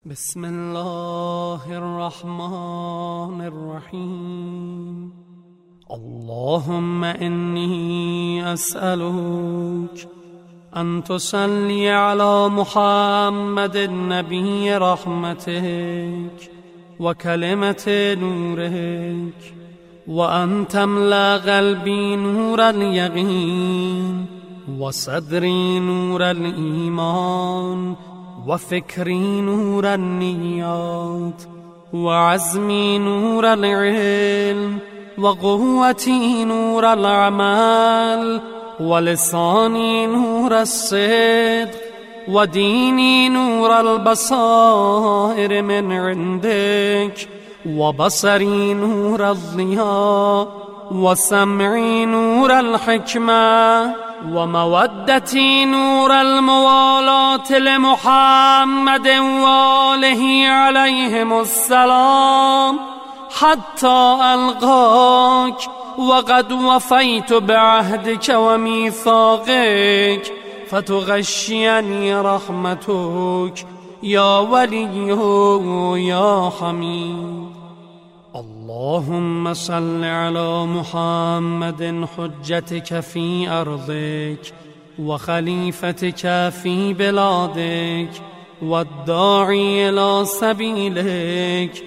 بسم الله الرحمن الرحيم. اللهم إني أسألك أن تصلي على محمد نبي رحمتك وكلمة نورك، وأن تملأ قلبي نور اليقين وصدري نور الإيمان وفكري نور النيات وعزمي نور العلم وقوتي نور العمل ولساني نور الصدق وديني نور البصائر من عندك وبصري نور الضياء وسمعي نور الحكمة ومودتي نور الموالاة لمحمد وآله عليهم السلام حتى ألقاك وقد وفيت بعهدك وميثاقك فتغشيني رحمتك يا ولي يا حميد. اللهم صل على محمد حجتك في أرضك وخليفتك في بلادك والداعي إلى سبيلك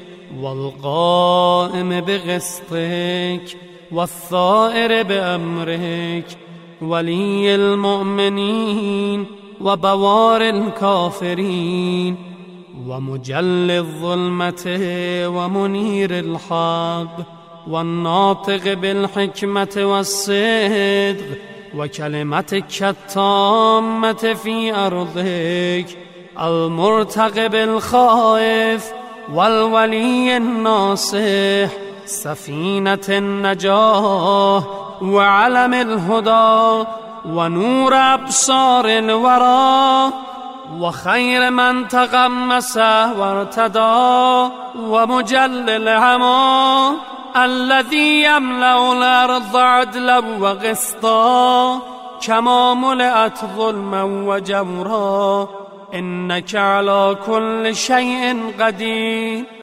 والقائم بقسطك والثائر بأمرك ولي المؤمنين وبوار الكافرين ومجل الظلمة ومنير الحق والناطق بالحكمة والصدق وكلمتك التامة في أرضك المرتقب الخائف والولي الناصح سفينة النجاة وعلم الهدى ونور أبصار الورى وخير من تغمس وارتدى ومجل العمى الذي يملأ الأرض عدلا وقسطا كما ملأت ظلما وجورا إنك على كل شيء قدير.